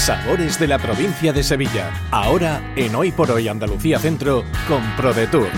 Sabores de la provincia de Sevilla. Ahora en Hoy por Hoy Andalucía Centro con ProDetour.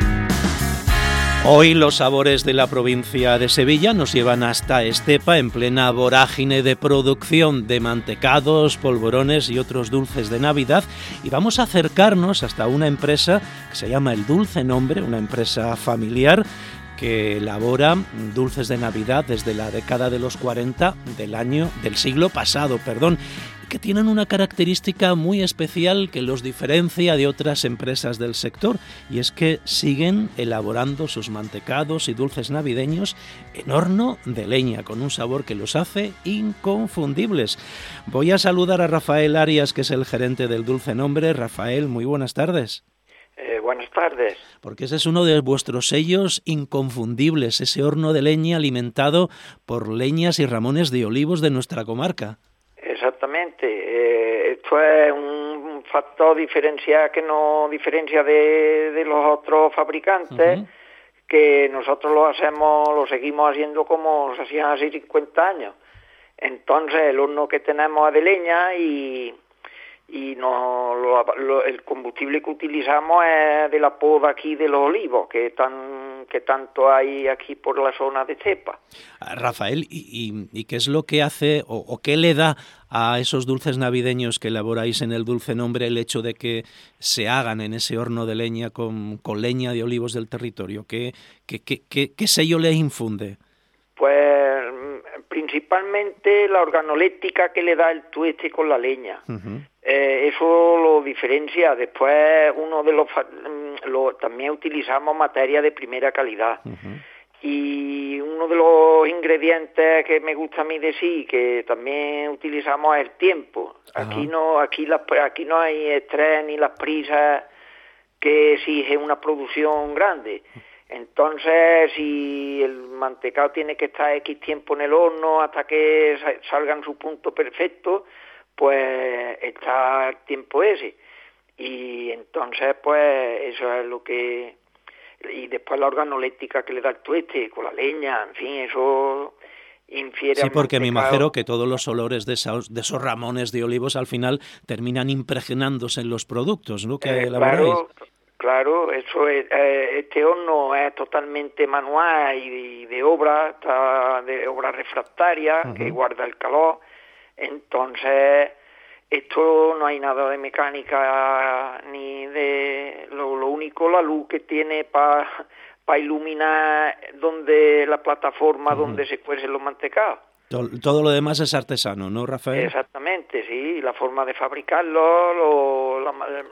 Hoy los sabores de la provincia de Sevilla nos llevan hasta Estepa en plena vorágine de producción de mantecados, polvorones y otros dulces de Navidad, y vamos a acercarnos hasta una empresa que se llama El Dulce Nombre, una empresa familiar que elabora dulces de Navidad desde la década de los 40 del siglo pasado, que tienen una característica muy especial que los diferencia de otras empresas del sector, y es que siguen elaborando sus mantecados y dulces navideños en horno de leña, con un sabor que los hace inconfundibles. Voy a saludar a Rafael Arias, que es el gerente del Dulce Nombre. Rafael, muy buenas tardes. Buenas tardes. Porque ese es uno de vuestros sellos inconfundibles, ese horno de leña alimentado por leñas y ramones de olivos de nuestra comarca. Exactamente. Esto es un factor diferencial que nos diferencia de los otros fabricantes, que nosotros lo seguimos haciendo como se hacían hace 50 años. Entonces el horno que tenemos es de leña y el combustible que utilizamos es de la poda aquí de los olivos, que tanto hay aquí por la zona de Estepa. Rafael, ¿y qué es lo que hace o qué le da a esos dulces navideños que elaboráis en el Dulce Nombre el hecho de que se hagan en ese horno de leña con leña de olivos del territorio? ¿Qué sello le infunde? Pues principalmente la organoléctrica que le da el tueste con la leña. Eso lo diferencia. Después también utilizamos materia de primera calidad. Y uno de los ingredientes que me gusta a mí decir que también utilizamos es el tiempo. Aquí no hay estrés ni las prisas que exige una producción grande. Entonces, si el mantecado tiene que estar X tiempo en el horno hasta que salga en su punto perfecto, pues está el tiempo ese. Y entonces, pues, eso es lo que... Y después la organoléctrica que le da el tueste, con la leña, en fin, eso infiere... Sí, porque me imagino que todos los olores de esos ramones de olivos al final terminan impregnándose en los productos, ¿no?, que elaboráis. Claro, eso es, este horno es totalmente manual y de obra refractaria, que guarda el calor. Entonces, esto no hay nada de mecánica ni de... Lo único, la luz que tiene para iluminar la plataforma donde se cuecen los mantecados. Todo lo demás es artesano, ¿no, Rafael? Exactamente, sí. La forma de fabricarlo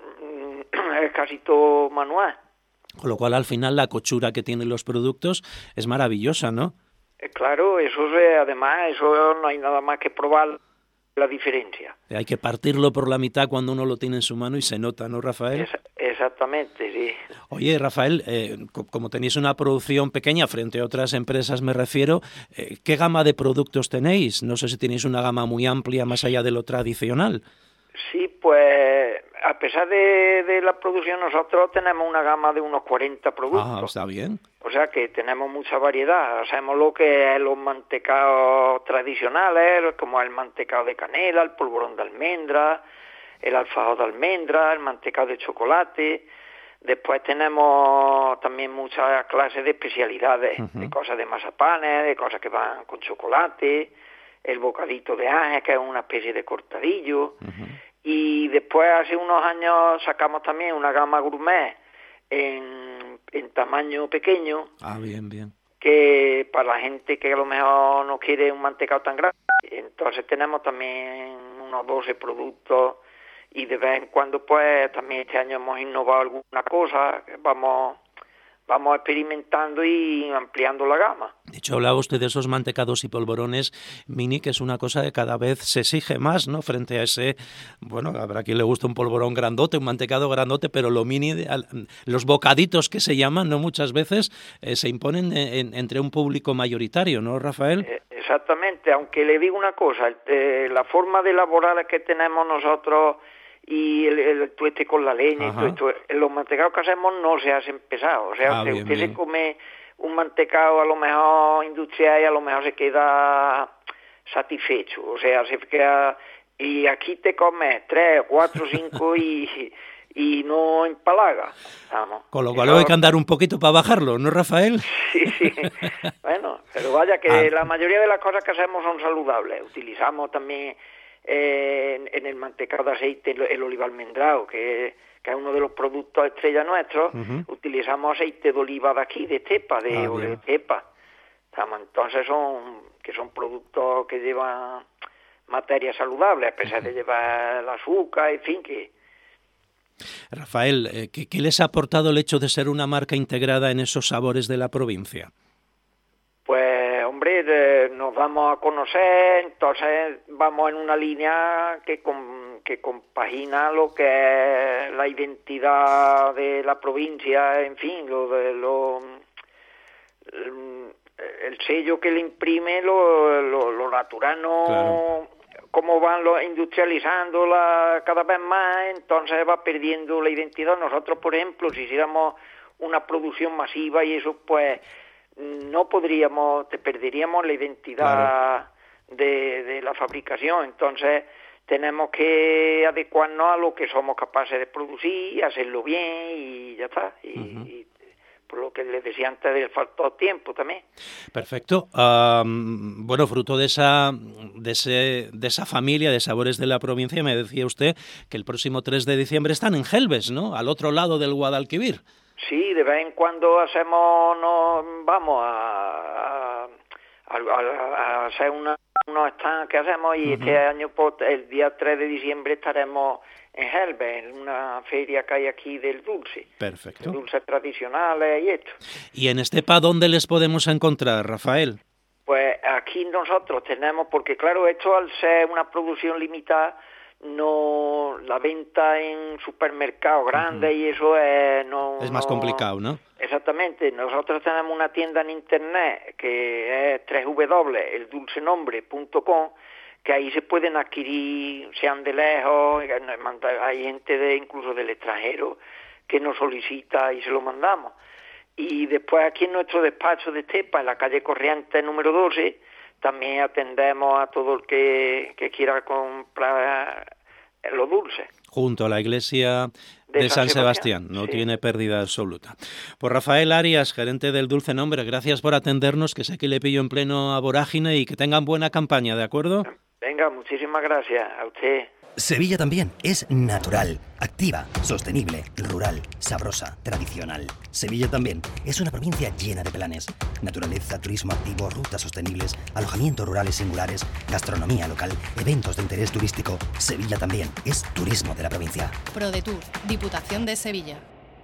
es casi todo manual. Con lo cual, al final, la cochura que tienen los productos es maravillosa, ¿no? Claro, además, eso no hay nada más que probar la diferencia. Hay que partirlo por la mitad cuando uno lo tiene en su mano y se nota, ¿no, Rafael? Exactamente, sí. Oye, Rafael, como tenéis una producción pequeña frente a otras empresas, me refiero, ¿qué gama de productos tenéis? No sé si tenéis una gama muy amplia más allá de lo tradicional. Sí, pues a pesar de la producción, nosotros tenemos una gama de unos 40 productos. Ah, está bien. O sea que tenemos mucha variedad. Hacemos lo que es los mantecados tradicionales, como el mantecado de canela, el polvorón de almendra, el alfajor de almendra, el mantecado de chocolate. Después tenemos también muchas clases de especialidades, de cosas de mazapanes, de cosas que van con chocolate, el bocadito de ángel, que es una especie de cortadillo. Y después, hace unos años, sacamos también una gama gourmet en tamaño pequeño. Ah, bien. Que para la gente que a lo mejor no quiere un mantecado tan grande. Entonces tenemos también unos 12 productos y de vez en cuando, pues, también este año hemos innovado alguna cosa. Vamos experimentando y ampliando la gama. De hecho, hablaba usted de esos mantecados y polvorones mini, que es una cosa que cada vez se exige más, ¿no? Frente a ese, bueno, habrá quien le gusta un polvorón grandote, un mantecado grandote, pero lo mini, los bocaditos que se llaman, ¿no? Muchas veces se imponen entre un público mayoritario, ¿no, Rafael? Exactamente, aunque le digo una cosa, la forma de elaborar que tenemos nosotros y el tueste con la leña y todo esto, los mantecados que hacemos no se hacen pesados. O sea, usted se come un mantecado a lo mejor industrial y a lo mejor se queda satisfecho. O sea, se queda Y aquí te comes 3, 4, 5 y no empalaga, vamos. Con lo cual hay que andar un poquito para bajarlo, ¿no, Rafael? Sí. Bueno, pero vaya que la mayoría de las cosas que hacemos son saludables. Utilizamos también en el mantecado de aceite el oliva almendrado, que es uno de los productos estrella nuestros. Utilizamos aceite de oliva de aquí, de Estepa, de Estepa. Entonces son productos que llevan materias saludables, a pesar de llevar el azúcar, en fin, que... Rafael, ¿qué les ha aportado el hecho de ser una marca integrada en esos sabores de la provincia? Pues, hombre, nos vamos a conocer, entonces vamos en una línea que compagina lo que es la identidad de la provincia, en fin, el sello que le imprime lo naturano. Claro. Cómo van industrializando cada vez más, entonces va perdiendo la identidad. Nosotros, por ejemplo, si hiciéramos una producción masiva y eso, pues perderíamos la identidad de la fabricación. Entonces tenemos que adecuarnos a lo que somos capaces de producir, hacerlo bien y ya está. Y por lo que les decía antes, del factor tiempo también. Perfecto. Bueno, fruto de esa familia de sabores de la provincia, me decía usted que el próximo 3 de diciembre están en Gelbes, ¿no? Al otro lado del Guadalquivir. Sí, de vez en cuando vamos a hacer unos stands que hacemos y este año, el día 3 de diciembre, estaremos en Gelbes, en una feria que hay aquí del dulce. Perfecto. Dulces tradicionales y esto. ¿Y en Estepa dónde les podemos encontrar, Rafael? Pues aquí nosotros tenemos, porque claro, esto al ser una producción limitada, no la venta en supermercados grandes y eso es más complicado, ¿no? Exactamente. Nosotros tenemos una tienda en internet que es www.eldulcenombre.com, que ahí se pueden adquirir, sean de lejos, hay gente incluso del extranjero que nos solicita y se lo mandamos. Y después aquí en nuestro despacho de Estepa, en la calle Corrientes número 12, también atendemos a todo el que quiera comprar los dulces. Junto a la iglesia de San Sebastián, no tiene pérdida absoluta. Pues Rafael Arias, gerente del Dulce Nombre, gracias por atendernos, que sé que le pillo en pleno vorágine y que tengan buena campaña, ¿de acuerdo? Venga, muchísimas gracias a usted. Sevilla también es natural, activa, sostenible, rural, sabrosa, tradicional. Sevilla también es una provincia llena de planes. Naturaleza, turismo activo, rutas sostenibles, alojamientos rurales singulares, gastronomía local, eventos de interés turístico. Sevilla también es turismo de la provincia. ProDetour, Diputación de Sevilla.